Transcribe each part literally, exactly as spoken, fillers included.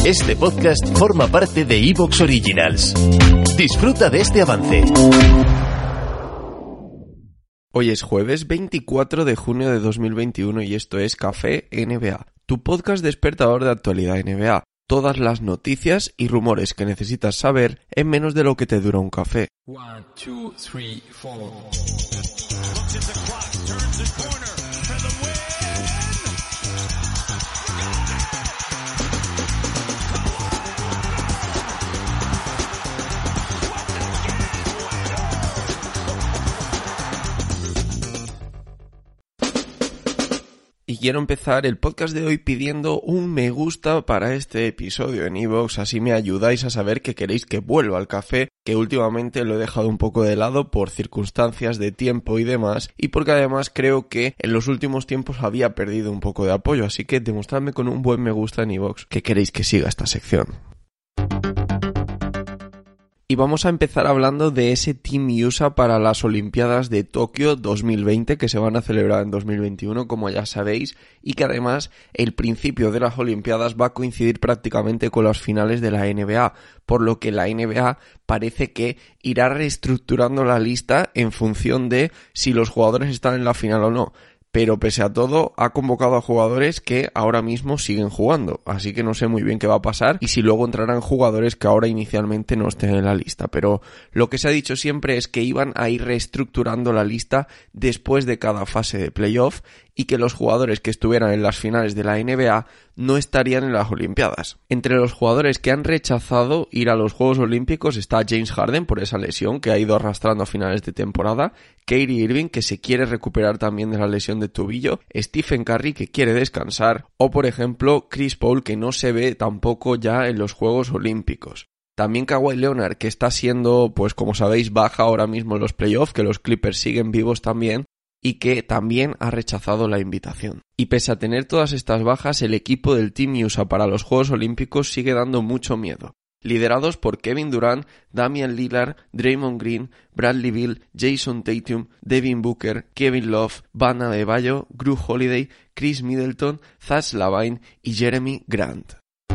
Este podcast forma parte de iVoox Originals. Disfruta de este avance. Hoy es jueves veinticuatro de junio de dos mil veintiuno y esto es Café N B A, tu podcast despertador de actualidad N B A. Todas las noticias y rumores que necesitas saber en menos de lo que te dura un café. One, two, three, four. Y quiero empezar el podcast de hoy pidiendo un me gusta para este episodio en iVoox, así me ayudáis a saber que queréis que vuelva al café, que últimamente lo he dejado un poco de lado por circunstancias de tiempo y demás, y porque además creo que en los últimos tiempos había perdido un poco de apoyo, así que demostradme con un buen me gusta en iVoox que queréis que siga esta sección. Y vamos a empezar hablando de ese Team U S A para las Olimpiadas de Tokio dos mil veinte que se van a celebrar en dos mil veintiuno, como ya sabéis, y que además el principio de las Olimpiadas va a coincidir prácticamente con las finales de la N B A, por lo que la N B A parece que irá reestructurando la lista en función de si los jugadores están en la final o no. Pero pese a todo ha convocado a jugadores que ahora mismo siguen jugando, así que no sé muy bien qué va a pasar y si luego entrarán jugadores que ahora inicialmente no estén en la lista, pero lo que se ha dicho siempre es que iban a ir reestructurando la lista después de cada fase de playoff y que los jugadores que estuvieran en las finales de la N B A no estarían en las Olimpiadas. Entre los jugadores que han rechazado ir a los Juegos Olímpicos está James Harden por esa lesión que ha ido arrastrando a finales de temporada, Kyrie Irving que se quiere recuperar también de la lesión de tobillo, Stephen Curry que quiere descansar o por ejemplo Chris Paul que no se ve tampoco ya en los Juegos Olímpicos. También Kawhi Leonard que está siendo, pues como sabéis, baja ahora mismo en los playoffs, que los Clippers siguen vivos también, y que también ha rechazado la invitación. Y pese a tener todas estas bajas, el equipo del Team U S A para los Juegos Olímpicos sigue dando mucho miedo. Liderados por Kevin Durant, Damian Lillard, Draymond Green, Bradley Beal, Jason Tatum, Devin Booker, Kevin Love, Bam Adebayo, Jrue Holiday, Chris Middleton, Zach LaVine y Jeremy Grant.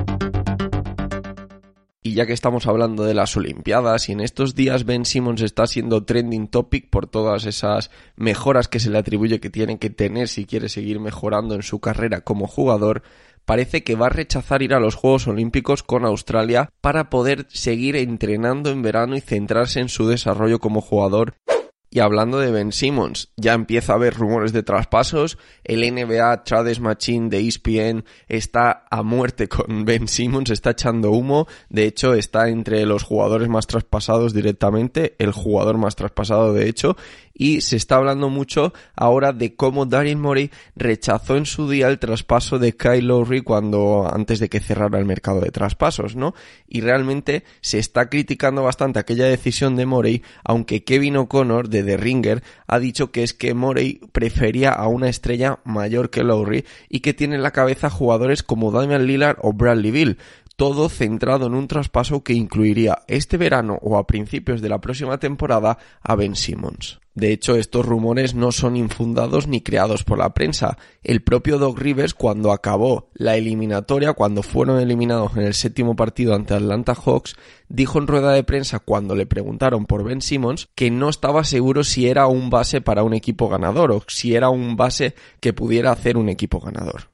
Y ya que estamos hablando de las Olimpiadas y en estos días Ben Simmons está siendo trending topic por todas esas mejoras que se le atribuye que tiene que tener si quiere seguir mejorando en su carrera como jugador, parece que va a rechazar ir a los Juegos Olímpicos con Australia para poder seguir entrenando en verano y centrarse en su desarrollo como jugador. Y hablando de Ben Simmons, ya empieza a haber rumores de traspasos, el N B A Trades Machine de E S P N está a muerte con Ben Simmons, está echando humo, de hecho está entre los jugadores más traspasados directamente, el jugador más traspasado de hecho, y se está hablando mucho ahora de cómo Daryl Morey rechazó en su día el traspaso de Kyle Lowry cuando antes de que cerrara el mercado de traspasos, ¿no? Y realmente se está criticando bastante aquella decisión de Morey, aunque Kevin O'Connor de The Ringer ha dicho que es que Morey prefería a una estrella mayor que Lowry y que tiene en la cabeza jugadores como Damian Lillard o Bradley Beal, todo centrado en un traspaso que incluiría este verano o a principios de la próxima temporada a Ben Simmons. De hecho, estos rumores no son infundados ni creados por la prensa. El propio Doc Rivers, cuando acabó la eliminatoria, cuando fueron eliminados en el séptimo partido ante Atlanta Hawks, dijo en rueda de prensa cuando le preguntaron por Ben Simmons que no estaba seguro si era un base para un equipo ganador o si era un base que pudiera hacer un equipo ganador.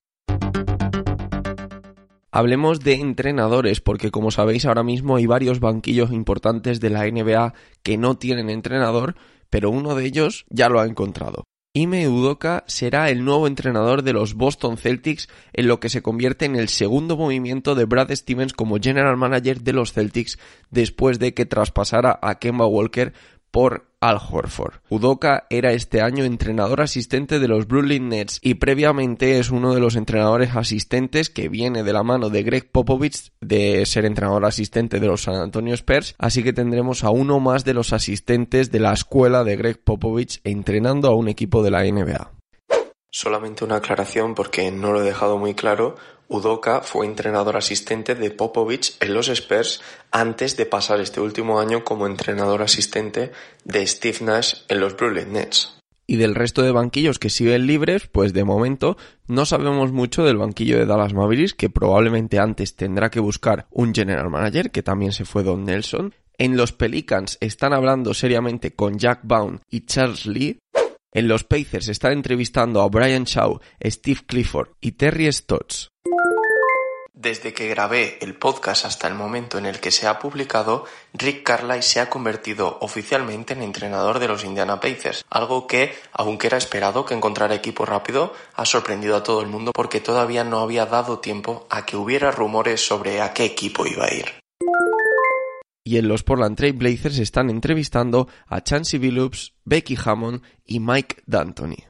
Hablemos de entrenadores, porque como sabéis ahora mismo hay varios banquillos importantes de la N B A que no tienen entrenador, pero uno de ellos ya lo ha encontrado. Ime Udoka será el nuevo entrenador de los Boston Celtics, en lo que se convierte en el segundo movimiento de Brad Stevens como general manager de los Celtics después de que traspasara a Kemba Walker por Al Horford. Udoka era este año entrenador asistente de los Brooklyn Nets y previamente es uno de los entrenadores asistentes que viene de la mano de Greg Popovich de ser entrenador asistente de los San Antonio Spurs, así que tendremos a uno más de los asistentes de la escuela de Greg Popovich entrenando a un equipo de la N B A. Solamente una aclaración porque no lo he dejado muy claro. Udoka fue entrenador asistente de Popovich en los Spurs antes de pasar este último año como entrenador asistente de Steve Nash en los Brooklyn Nets. Y del resto de banquillos que siguen libres, pues de momento no sabemos mucho del banquillo de Dallas Mavericks, que probablemente antes tendrá que buscar un general manager, que también se fue Don Nelson. En los Pelicans están hablando seriamente con Jack Vaughn y Charles Lee. En los Pacers están entrevistando a Brian Shaw, Steve Clifford y Terry Stotts. Desde que grabé el podcast hasta el momento en el que se ha publicado, Rick Carlisle se ha convertido oficialmente en entrenador de los Indiana Pacers, algo que, aunque era esperado que encontrara equipo rápido, ha sorprendido a todo el mundo porque todavía no había dado tiempo a que hubiera rumores sobre a qué equipo iba a ir. Y en los Portland Trail Blazers están entrevistando a Chauncey Billups, Becky Hammon y Mike D'Antoni.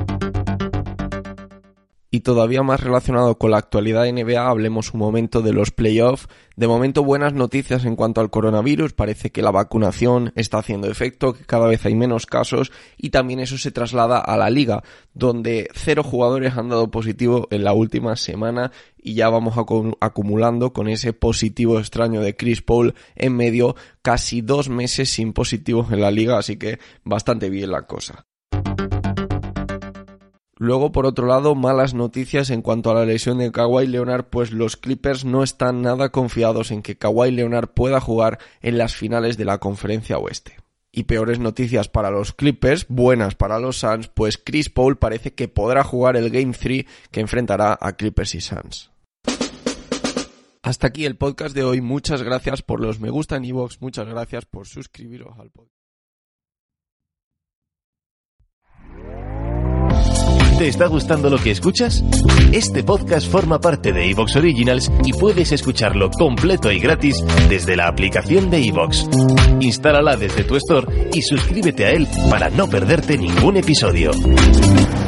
Y todavía más relacionado con la actualidad de N B A, hablemos un momento de los playoffs. De momento buenas noticias en cuanto al coronavirus, parece que la vacunación está haciendo efecto, que cada vez hay menos casos y también eso se traslada a la liga, donde cero jugadores han dado positivo en la última semana y ya vamos acumulando con ese positivo extraño de Chris Paul en medio, casi dos meses sin positivos en la liga, así que bastante bien la cosa. Luego, por otro lado, malas noticias en cuanto a la lesión de Kawhi Leonard, pues los Clippers no están nada confiados en que Kawhi Leonard pueda jugar en las finales de la Conferencia Oeste. Y peores noticias para los Clippers, buenas para los Suns, pues Chris Paul parece que podrá jugar el Game tres que enfrentará a Clippers y Suns. Hasta aquí el podcast de hoy, muchas gracias por los me gusta en iVoox, muchas gracias por suscribiros al podcast. ¿Te está gustando lo que escuchas? Este podcast forma parte de iVoox Originals y puedes escucharlo completo y gratis desde la aplicación de iVoox. Instálala desde tu store y suscríbete a él para no perderte ningún episodio.